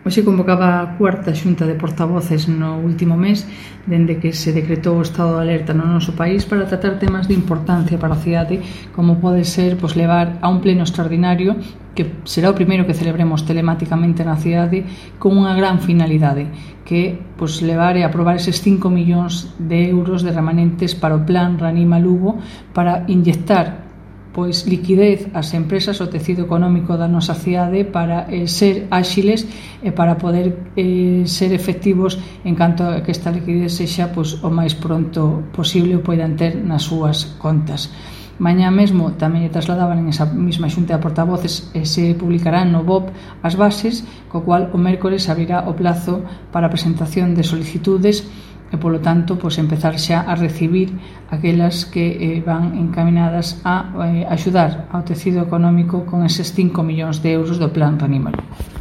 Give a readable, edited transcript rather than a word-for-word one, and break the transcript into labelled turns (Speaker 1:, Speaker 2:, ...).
Speaker 1: Hoxe convocaba a cuarta xunta de portavoces no último mes, dende que se decretou o estado de alerta no noso país, para tratar temas de importancia para a cidade, como pode ser levar a un pleno extraordinario, que será o primeiro que celebremos telemáticamente na cidade, con unha gran finalidade, que levar e aprobar eses 5 millóns de euros de remanentes para o plan Reanima Lugo, para inyectar liquidez ás empresas, ao tecido económico da nosa cidade, para ser áxiles e para poder ser efectivos en canto a que esta liquidez sexa o máis pronto posible o poidan ter nas súas contas. Mañá mesmo tamén lle trasladaban en esa mesma xunta de portavoces e se publicarán no BOP as bases, co cual o mércores abrirá o plazo para a presentación de solicitudes e, polo tanto, empezar xa a recibir aquelas que van encaminadas a axudar ao tecido económico con eses 5 millóns de euros do plan Reanima Lugo.